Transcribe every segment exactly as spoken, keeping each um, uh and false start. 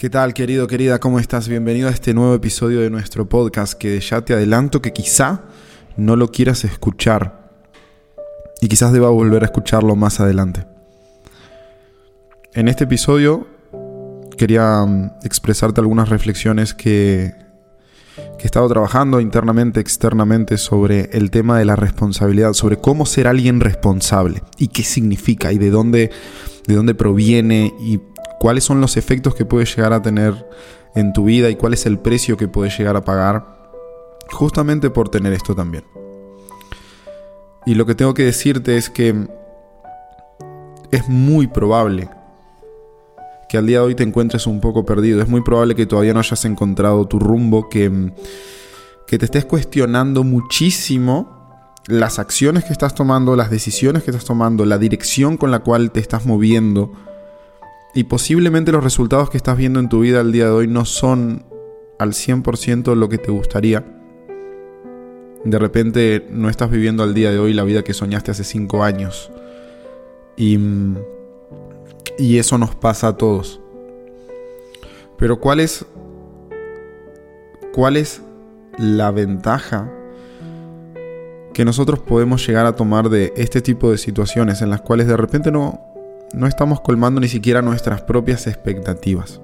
¿Qué tal, querido, querida? ¿Cómo estás? Bienvenido a este nuevo episodio de nuestro podcast, que ya te adelanto que quizá no lo quieras escuchar y quizás deba volver a escucharlo más adelante. En este episodio quería um, expresarte algunas reflexiones que, que he estado trabajando internamente, externamente, sobre el tema de la responsabilidad, sobre cómo ser alguien responsable y qué significa y de dónde, de dónde proviene y cuáles son los efectos que puedes llegar a tener en tu vida y cuál es el precio que puedes llegar a pagar justamente por tener esto también. Y lo que tengo que decirte es que es muy probable que al día de hoy te encuentres un poco perdido. Es muy probable que todavía no hayas encontrado tu rumbo, que, que te estés cuestionando muchísimo las acciones que estás tomando, las decisiones que estás tomando, la dirección con la cual te estás moviendo. Y posiblemente los resultados que estás viendo en tu vida al día de hoy no son al cien por ciento lo que te gustaría. De repente no estás viviendo al día de hoy la vida que soñaste hace cinco años. Y, y eso nos pasa a todos. Pero ¿cuál es, cuál es la ventaja que nosotros podemos llegar a tomar de este tipo de situaciones en las cuales de repente no... no estamos colmando ni siquiera nuestras propias expectativas?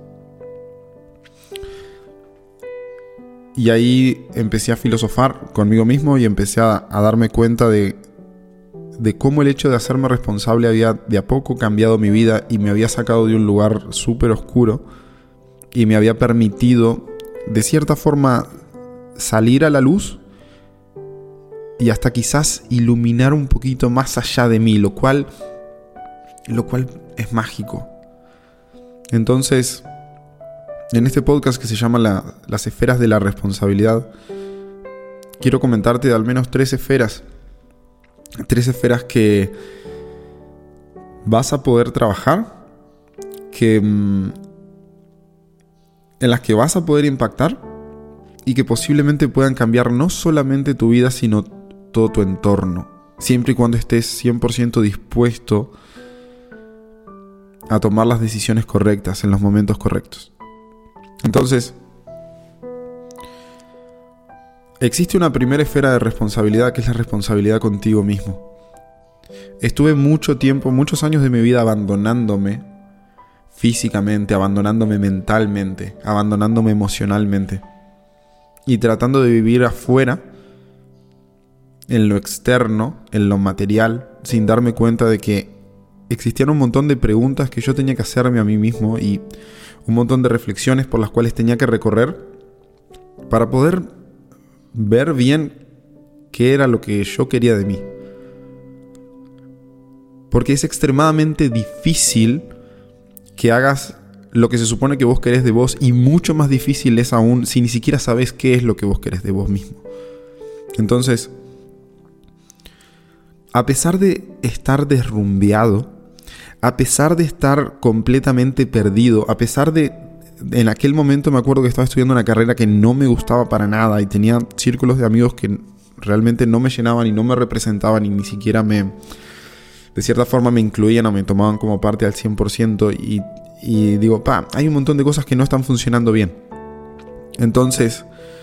Y ahí empecé a filosofar conmigo mismo y empecé a, a darme cuenta de, de cómo el hecho de hacerme responsable había de a poco cambiado mi vida y me había sacado de un lugar súper oscuro y me había permitido, de cierta forma, salir a la luz y hasta quizás iluminar un poquito más allá de mí, lo cual... Lo cual es mágico. Entonces, en este podcast que se llama la, Las esferas de la responsabilidad, quiero comentarte de al menos tres esferas. Tres esferas que vas a poder trabajar, que, en las que vas a poder impactar y que posiblemente puedan cambiar no solamente tu vida, sino todo tu entorno. Siempre y cuando estés cien por ciento dispuesto a tomar las decisiones correctas en los momentos correctos. Entonces, existe una primera esfera de responsabilidad, que es la responsabilidad contigo mismo. Estuve mucho tiempo, muchos años de mi vida abandonándome físicamente, abandonándome mentalmente, abandonándome emocionalmente y tratando de vivir afuera, en lo externo, en lo material, sin darme cuenta de que existían un montón de preguntas que yo tenía que hacerme a mí mismo y un montón de reflexiones por las cuales tenía que recorrer para poder ver bien qué era lo que yo quería de mí. Porque es extremadamente difícil que hagas lo que se supone que vos querés de vos, y mucho más difícil es aún si ni siquiera sabés qué es lo que vos querés de vos mismo. Entonces, a pesar de estar derrumbeado, a pesar de estar completamente perdido, a pesar de... En aquel momento me acuerdo que estaba estudiando una carrera que no me gustaba para nada y tenía círculos de amigos que realmente no me llenaban y no me representaban y ni siquiera me... de cierta forma me incluían o me tomaban como parte al cien por ciento y, y digo, pa, hay un montón de cosas que no están funcionando bien. Entonces,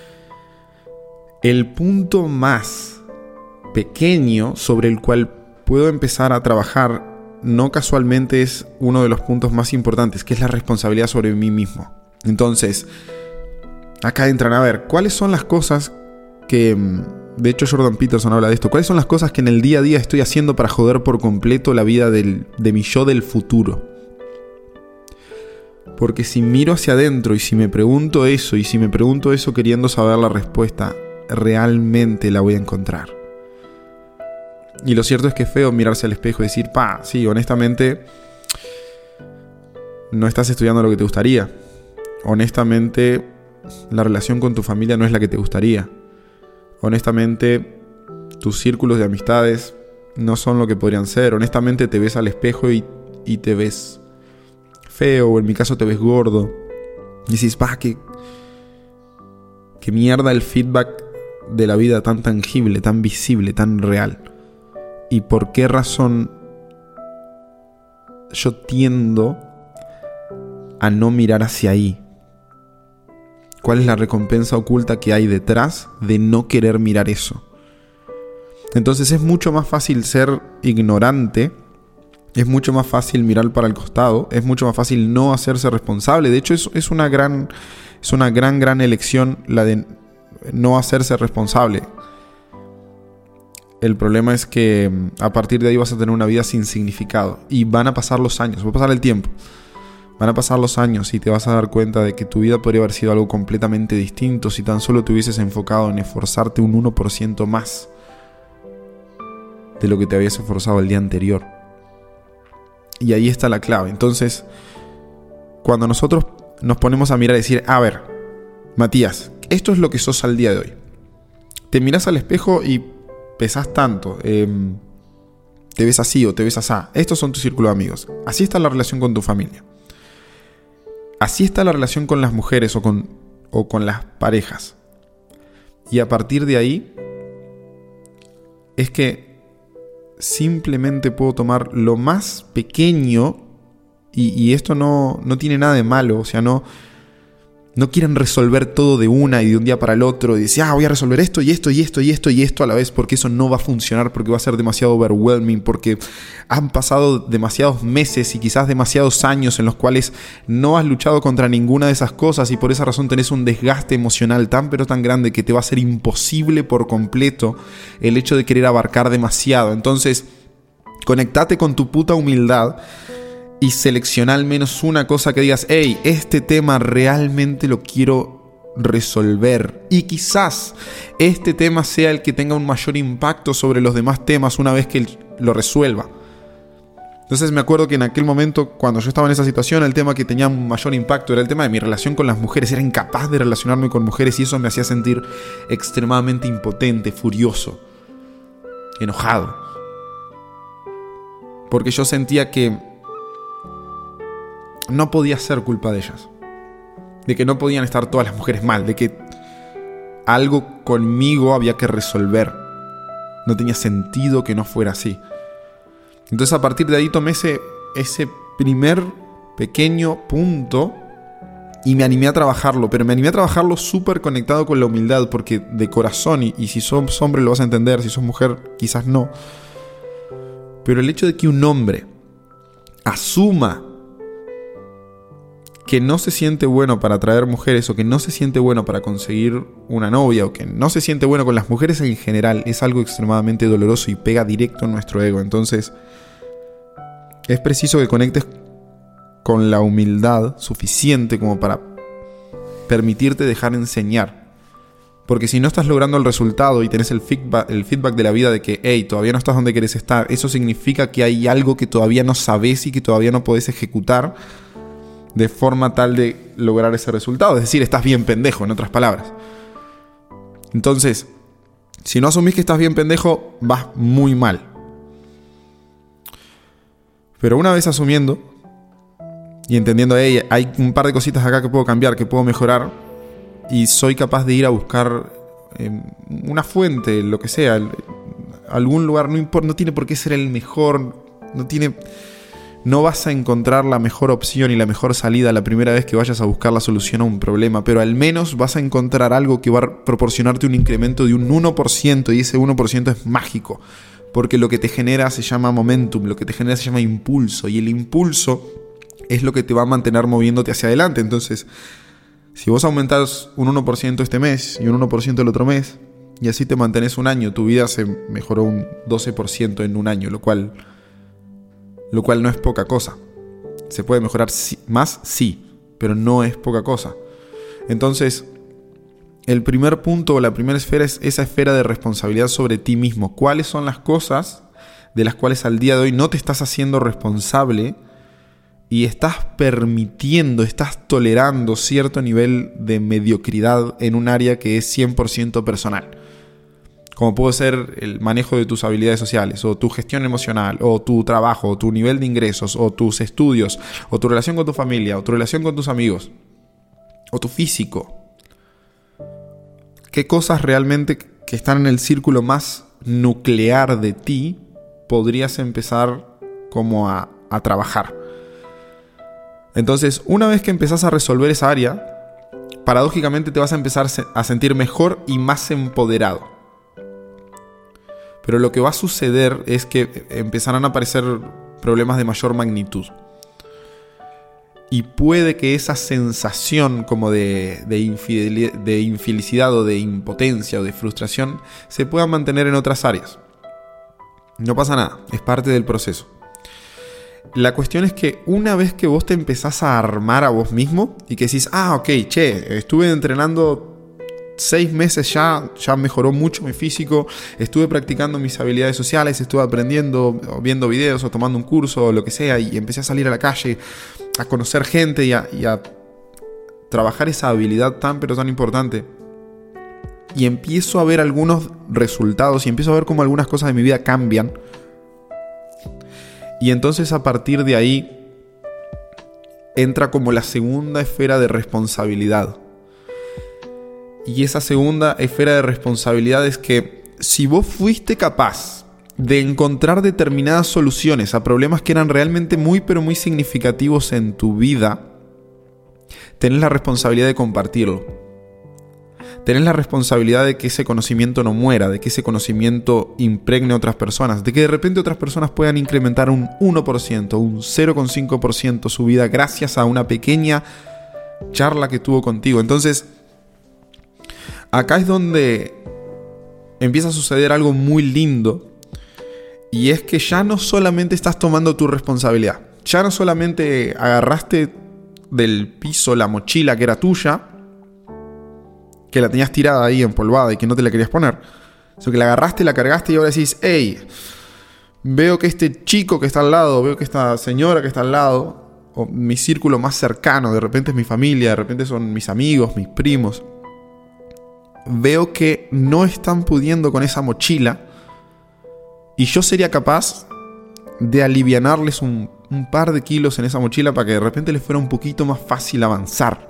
el punto más pequeño sobre el cual puedo empezar a trabajar no casualmente es uno de los puntos más importantes, que es la responsabilidad sobre mí mismo. Entonces, acá entran a ver, ¿cuáles son las cosas que... De hecho, Jordan Peterson habla de esto. ¿Cuáles son las cosas que en el día a día estoy haciendo para joder por completo la vida del, de mi yo del futuro? Porque si miro hacia adentro y si me pregunto eso, y si me pregunto eso queriendo saber la respuesta, realmente la voy a encontrar. Y lo cierto es que es feo mirarse al espejo y decir, pa, sí, honestamente no estás estudiando lo que te gustaría. Honestamente, la relación con tu familia no es la que te gustaría. Honestamente, tus círculos de amistades no son lo que podrían ser. Honestamente, te ves al espejo y, y te ves feo, o en mi caso te ves gordo. Y dices, pa, qué, qué mierda el feedback de la vida tan tangible, tan visible, tan real. ¿Y por qué razón yo tiendo a no mirar hacia ahí? ¿Cuál es la recompensa oculta que hay detrás de no querer mirar eso? Entonces es mucho más fácil ser ignorante, es mucho más fácil mirar para el costado, es mucho más fácil no hacerse responsable. De hecho, es, es una gran, es una gran, gran elección la de no hacerse responsable. El problema es que a partir de ahí vas a tener una vida sin significado y van a pasar los años, va a pasar el tiempo. Van a pasar los años y te vas a dar cuenta de que tu vida podría haber sido algo completamente distinto si tan solo te hubieses enfocado en esforzarte un uno por ciento más de lo que te habías esforzado el día anterior. Y ahí está la clave. Entonces, cuando nosotros nos ponemos a mirar y decir, a ver, Matías, esto es lo que sos al día de hoy. Te miras al espejo y pesás tanto, eh, te ves así o te ves asá. Estos son tus círculos de amigos. Así está la relación con tu familia. Así está la relación con las mujeres o con, o con las parejas. Y a partir de ahí es que simplemente puedo tomar lo más pequeño y, y esto no, no tiene nada de malo. O sea, no, no quieren resolver todo de una y de un día para el otro y decir, ah, voy a resolver esto y esto y esto y esto y esto a la vez, porque eso no va a funcionar, porque va a ser demasiado overwhelming, porque han pasado demasiados meses y quizás demasiados años en los cuales no has luchado contra ninguna de esas cosas y por esa razón tenés un desgaste emocional tan pero tan grande que te va a ser imposible por completo el hecho de querer abarcar demasiado. Entonces, conectate con tu puta humildad y selecciona al menos una cosa que digas, hey, este tema realmente lo quiero resolver. Y quizás este tema sea el que tenga un mayor impacto sobre los demás temas una vez que lo resuelva. Entonces me acuerdo que en aquel momento, cuando yo estaba en esa situación, el tema que tenía un mayor impacto era el tema de mi relación con las mujeres. Era incapaz de relacionarme con mujeres y eso me hacía sentir extremadamente impotente, furioso, enojado. Porque yo sentía que no podía ser culpa de ellas, de que no podían estar todas las mujeres mal, de que algo conmigo había que resolver. No tenía sentido que no fuera así. Entonces a partir de ahí tomé ese, ese primer pequeño punto y me animé a trabajarlo, pero me animé a trabajarlo súper conectado con la humildad, porque de corazón, y, y si sos hombre lo vas a entender, si sos mujer quizás no, pero el hecho de que un hombre asuma que no se siente bueno para atraer mujeres o que no se siente bueno para conseguir una novia o que no se siente bueno con las mujeres en general es algo extremadamente doloroso y pega directo en nuestro ego. Entonces es preciso que conectes con la humildad suficiente como para permitirte dejar enseñar. Porque si no estás logrando el resultado y tenés el feedback, el feedback de la vida de que hey, todavía no estás donde querés estar, eso significa que hay algo que todavía no sabés y que todavía no podés ejecutar de forma tal de lograr ese resultado. Es decir, estás bien pendejo, en otras palabras. Entonces, si no asumís que estás bien pendejo, vas muy mal. Pero una vez asumiendo y entendiendo, hey, hay un par de cositas acá que puedo cambiar, que puedo mejorar, y soy capaz de ir a buscar eh, una fuente, lo que sea, algún lugar, no importa, no tiene por qué ser el mejor, no tiene... No vas a encontrar la mejor opción y la mejor salida la primera vez que vayas a buscar la solución a un problema, pero al menos vas a encontrar algo que va a proporcionarte un incremento de un uno por ciento, y ese uno por ciento es mágico, porque lo que te genera se llama momentum, lo que te genera se llama impulso, y el impulso es lo que te va a mantener moviéndote hacia adelante. Entonces, si vos aumentás un uno por ciento este mes y un uno por ciento el otro mes, y así te mantenés un año, tu vida se mejoró un doce por ciento en un año, lo cual... Lo cual no es poca cosa. ¿Se puede mejorar más? Sí, pero no es poca cosa. Entonces, el primer punto o la primera esfera es esa esfera de responsabilidad sobre ti mismo. ¿Cuáles son las cosas de las cuales al día de hoy no te estás haciendo responsable y estás permitiendo, estás tolerando cierto nivel de mediocridad en un área que es cien por ciento personal? Como puede ser el manejo de tus habilidades sociales, o tu gestión emocional, o tu trabajo, o tu nivel de ingresos, o tus estudios, o tu relación con tu familia, o tu relación con tus amigos, o tu físico. ¿Qué cosas realmente que están en el círculo más nuclear de ti podrías empezar como a, a trabajar? Entonces, una vez que empezás a resolver esa área, paradójicamente te vas a empezar a sentir mejor y más empoderado. Pero lo que va a suceder es que empezarán a aparecer problemas de mayor magnitud. Y puede que esa sensación como de, de, infidelidad, de infelicidad o de impotencia o de frustración se pueda mantener en otras áreas. No pasa nada, es parte del proceso. La cuestión es que una vez que vos te empezás a armar a vos mismo y que decís, ah, ok, che, estuve entrenando seis meses ya, ya mejoró mucho mi físico, estuve practicando mis habilidades sociales, estuve aprendiendo, viendo videos o tomando un curso o lo que sea, y empecé a salir a la calle, a conocer gente y a, y a trabajar esa habilidad tan pero tan importante. Y empiezo a ver algunos resultados y empiezo a ver cómo algunas cosas de mi vida cambian. Y entonces a partir de ahí entra como la segunda esfera de responsabilidad. Y esa segunda esfera de responsabilidad es que si vos fuiste capaz de encontrar determinadas soluciones a problemas que eran realmente muy pero muy significativos en tu vida, tenés la responsabilidad de compartirlo. Tenés la responsabilidad de que ese conocimiento no muera, de que ese conocimiento impregne a otras personas, de que de repente otras personas puedan incrementar un uno por ciento, un cero coma cinco por ciento su vida gracias a una pequeña charla que tuvo contigo. Entonces, acá es donde empieza a suceder algo muy lindo, y es que ya no solamente estás tomando tu responsabilidad, ya no solamente agarraste del piso la mochila que era tuya, que la tenías tirada ahí empolvada y que no te la querías poner, sino que la agarraste, la cargaste y ahora decís, hey, veo que este chico que está al lado, veo que esta señora que está al lado, o mi círculo más cercano, de repente es mi familia, de repente son mis amigos, mis primos, veo que no están pudiendo con esa mochila y yo sería capaz de alivianarles un, un par de kilos en esa mochila para que de repente les fuera un poquito más fácil avanzar.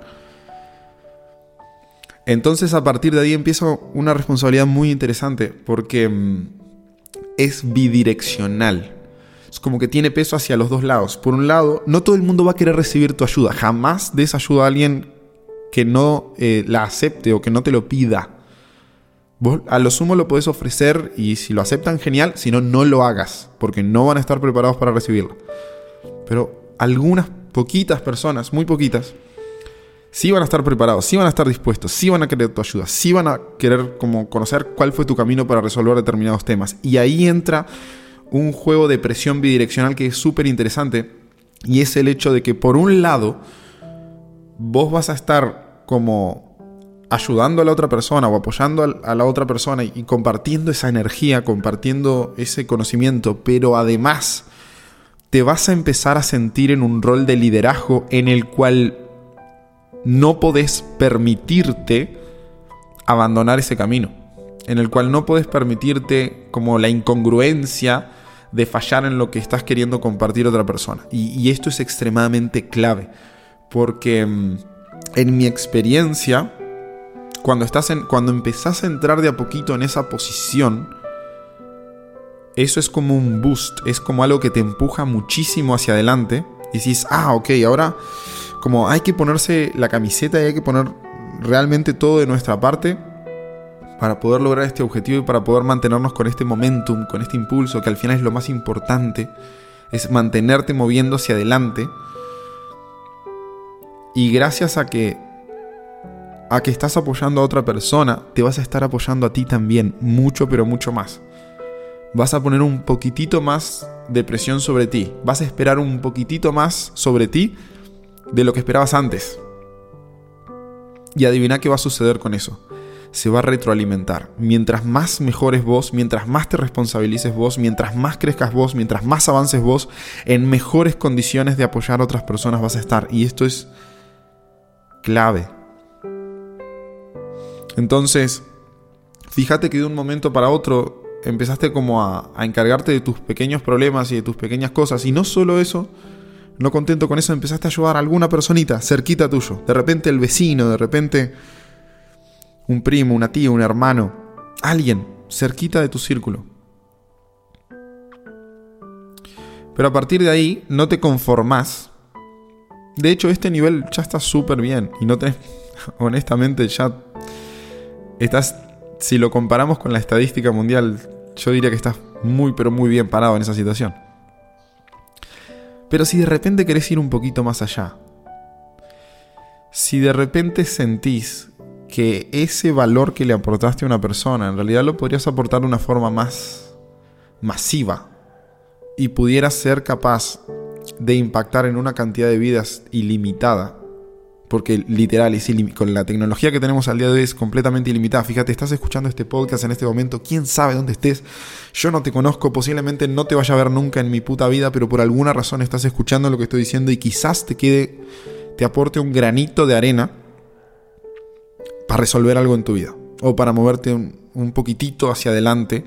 Entonces a partir de ahí empieza una responsabilidad muy interesante porque mmm, es bidireccional. Es como que tiene peso hacia los dos lados. Por un lado, no todo el mundo va a querer recibir tu ayuda. Jamás des ayuda a alguien que no eh, la acepte o que no te lo pida. Vos a lo sumo lo podés ofrecer y si lo aceptan, genial. Si no, no lo hagas porque no van a estar preparados para recibirlo. Pero algunas poquitas personas, muy poquitas, sí van a estar preparados, sí van a estar dispuestos, sí van a querer tu ayuda, sí van a querer como conocer cuál fue tu camino para resolver determinados temas. Y ahí entra un juego de presión bidireccional que es súper interesante, y es el hecho de que por un lado vos vas a estar como ayudando a la otra persona o apoyando a la otra persona y compartiendo esa energía, compartiendo ese conocimiento, pero además te vas a empezar a sentir en un rol de liderazgo en el cual no podés permitirte abandonar ese camino, en el cual no podés permitirte como la incongruencia de fallar en lo que estás queriendo compartir a otra persona. Y, y esto es extremadamente clave, porque en mi experiencia, cuando, estás en, cuando empezás a entrar de a poquito en esa posición, eso es como un boost, es como algo que te empuja muchísimo hacia adelante. Y dices, ah, ok, ahora como hay que ponerse la camiseta y hay que poner realmente todo de nuestra parte para poder lograr este objetivo y para poder mantenernos con este momentum, con este impulso, que al final es lo más importante, es mantenerte moviendo hacia adelante. Y gracias a que, a que estás apoyando a otra persona, te vas a estar apoyando a ti también, mucho pero mucho más. Vas a poner un poquitito más de presión sobre ti, vas a esperar un poquitito más sobre ti de lo que esperabas antes. Y adivina qué va a suceder con eso. Se va a retroalimentar. Mientras más mejores vos, mientras más te responsabilices vos, mientras más crezcas vos, mientras más avances vos, en mejores condiciones de apoyar a otras personas vas a estar. Y esto es clave. Entonces, fíjate que de un momento para otro empezaste como a, a encargarte de tus pequeños problemas y de tus pequeñas cosas. Y no solo eso, no contento con eso, empezaste a ayudar a alguna personita cerquita tuyo. De repente el vecino, de repente un primo, una tía, un hermano, alguien cerquita de tu círculo. Pero a partir de ahí no te conformás. De hecho, este nivel ya está súper bien y no tenés honestamente ya estás, si lo comparamos con la estadística mundial, yo diría que estás muy pero muy bien parado en esa situación. Pero si de repente querés ir un poquito más allá, si de repente sentís que ese valor que le aportaste a una persona, en realidad lo podrías aportar de una forma más masiva y pudieras ser capaz de impactar en una cantidad de vidas ilimitada, porque literal es ilim- con la tecnología que tenemos al día de hoy es completamente ilimitada. Fíjate, estás escuchando este podcast en este momento, quién sabe dónde estés, yo no te conozco, posiblemente no te vaya a ver nunca en mi puta vida, pero por alguna razón estás escuchando lo que estoy diciendo y quizás te quede, te aporte un granito de arena para resolver algo en tu vida, o para moverte un, un poquitito hacia adelante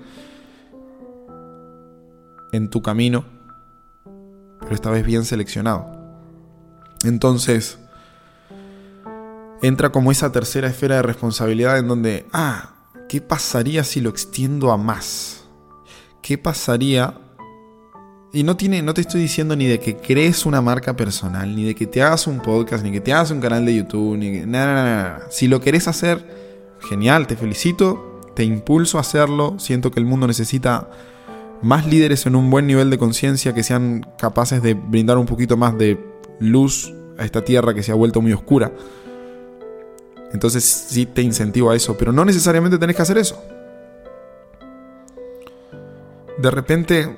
en tu camino, pero esta vez bien seleccionado. Entonces entra como esa tercera esfera de responsabilidad en donde, ah, ¿qué pasaría si lo extiendo a más? ¿Qué pasaría? Y no tiene, no te estoy diciendo ni de que crees una marca personal, ni de que te hagas un podcast, ni que te hagas un canal de YouTube, ni que, nada, nada, nada. Si lo querés hacer, genial, te felicito, te impulso a hacerlo. Siento que el mundo necesita más líderes en un buen nivel de conciencia que sean capaces de brindar un poquito más de luz a esta tierra que se ha vuelto muy oscura. Entonces sí te incentivo a eso, pero no necesariamente tenés que hacer eso. De repente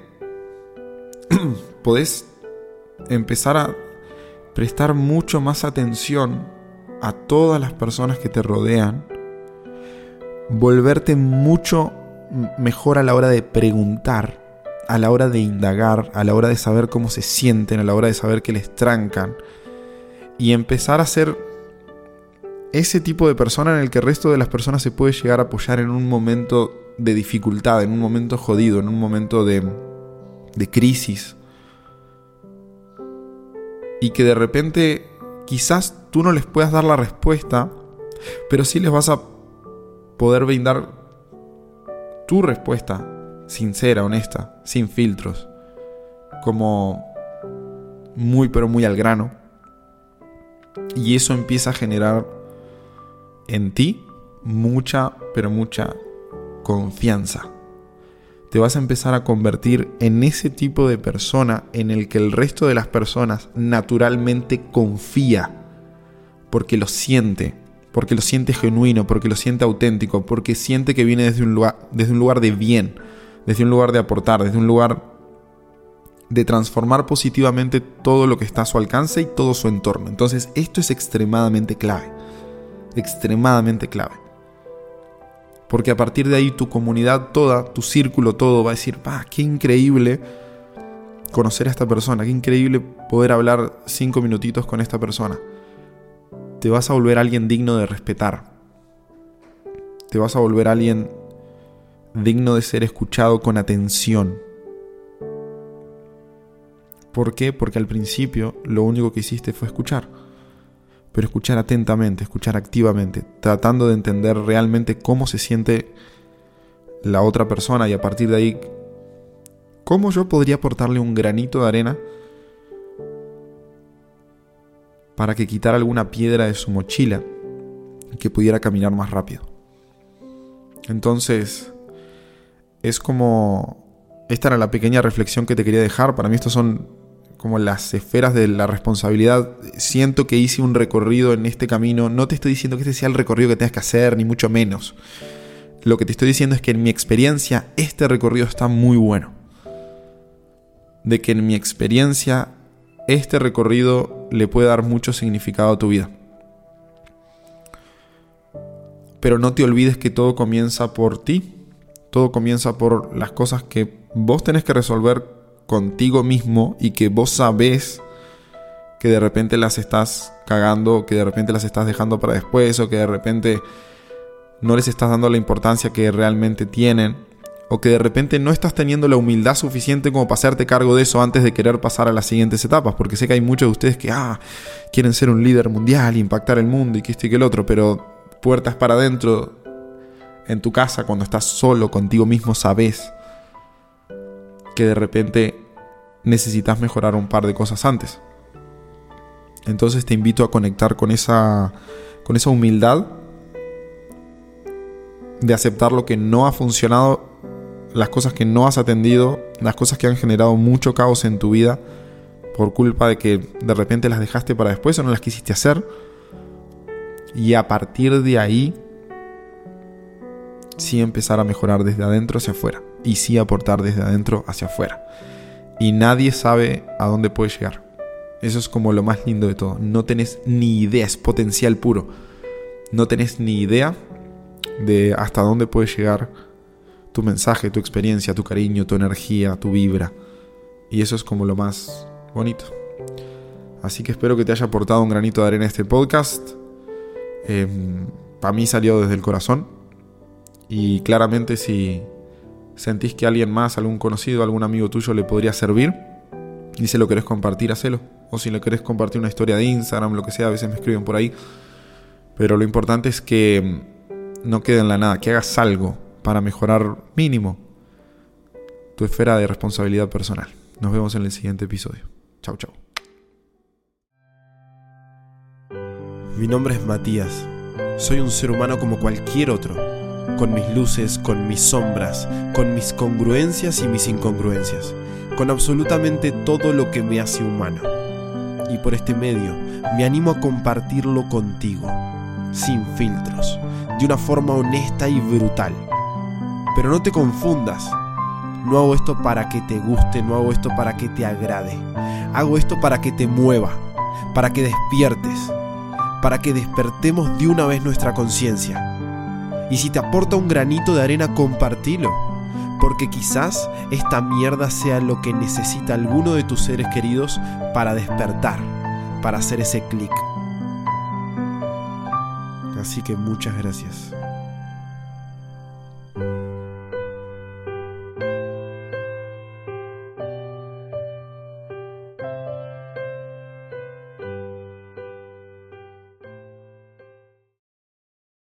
podés empezar a prestar mucho más atención a todas las personas que te rodean, volverte mucho mejor a la hora de preguntar, a la hora de indagar, a la hora de saber cómo se sienten, a la hora de saber qué les trancan, y empezar a ser ese tipo de persona en el que el resto de las personas se puede llegar a apoyar en un momento de dificultad, en un momento jodido, en un momento de, de crisis. Y que de repente quizás tú no les puedas dar la respuesta, pero sí les vas a poder brindar tu respuesta sincera, honesta, sin filtros, como muy pero muy al grano. Y eso empieza a generar en ti mucha, pero mucha confianza. Te vas a empezar a convertir en ese tipo de persona en el que el resto de las personas naturalmente confía, porque lo siente, porque lo siente genuino, porque lo siente auténtico, porque siente que viene desde un lugar, desde un lugar de bien, desde un lugar de aportar, desde un lugar de transformar positivamente todo lo que está a su alcance y todo su entorno. Entonces esto es extremadamente clave. Extremadamente clave, porque a partir de ahí tu comunidad toda, tu círculo todo va a decir, ¡ah, qué increíble conocer a esta persona! ¡Qué increíble poder hablar cinco minutitos con esta persona! Te vas a volver alguien digno de respetar, te vas a volver alguien digno de ser escuchado con atención. ¿Por qué? Porque al principio lo único que hiciste fue escuchar. Pero escuchar atentamente, escuchar activamente, tratando de entender realmente cómo se siente la otra persona y a partir de ahí, cómo yo podría aportarle un granito de arena para que quitara alguna piedra de su mochila y que pudiera caminar más rápido. Entonces, es como, esta era la pequeña reflexión que te quería dejar. Para mí estos son como las esferas de la responsabilidad. Siento que hice un recorrido en este camino. No te estoy diciendo que este sea el recorrido que tengas que hacer, ni mucho menos. Lo que te estoy diciendo es que en mi experiencia este recorrido está muy bueno. De que en mi experiencia este recorrido le puede dar mucho significado a tu vida. Pero no te olvides que todo comienza por ti. Todo comienza por las cosas que vos tenés que resolver contigo mismo y que vos sabés que de repente las estás cagando, o que de repente las estás dejando para después, o que de repente no les estás dando la importancia que realmente tienen, o que de repente no estás teniendo la humildad suficiente como para hacerte cargo de eso antes de querer pasar a las siguientes etapas, porque sé que hay muchos de ustedes que ah, quieren ser un líder mundial, impactar el mundo y que esto y que el otro, pero puertas para adentro en tu casa, cuando estás solo contigo mismo, sabés que de repente necesitas mejorar un par de cosas antes. Entonces te invito a conectar con esa, con esa humildad de aceptar lo que no ha funcionado, las cosas que no has atendido, las cosas que han generado mucho caos en tu vida por culpa de que de repente las dejaste para después o no las quisiste hacer. Y a partir de ahí, sí empezar a mejorar desde adentro hacia afuera. Y sí aportar desde adentro hacia afuera. Y nadie sabe a dónde puede llegar. Eso es como lo más lindo de todo. No tenés ni idea, es potencial puro. No tenés ni idea de hasta dónde puede llegar tu mensaje, tu experiencia, tu cariño, tu energía, tu vibra. Y eso es como lo más bonito. Así que espero que te haya aportado un granito de arena este podcast. Eh, para mí salió desde el corazón. Y claramente si sentís que alguien más, algún conocido, algún amigo tuyo le podría servir y si lo querés compartir, hacelo. O si le querés compartir una historia de Instagram, lo que sea, a veces me escriben por ahí. Pero lo importante es que no quede en la nada, que hagas algo para mejorar mínimo tu esfera de responsabilidad personal. Nos vemos en el siguiente episodio. Chau, chau. Mi nombre es Matías. Soy un ser humano como cualquier otro, con mis luces, con mis sombras, con mis congruencias y mis incongruencias, con absolutamente todo lo que me hace humano. Y por este medio me animo a compartirlo contigo, sin filtros, de una forma honesta y brutal. Pero no te confundas. No hago esto para que te guste, no hago esto para que te agrade. Hago esto para que te mueva, para que despiertes, para que despertemos de una vez nuestra conciencia. Y si te aporta un granito de arena, compartilo, porque quizás esta mierda sea lo que necesita alguno de tus seres queridos para despertar, para hacer ese clic. Así que muchas gracias.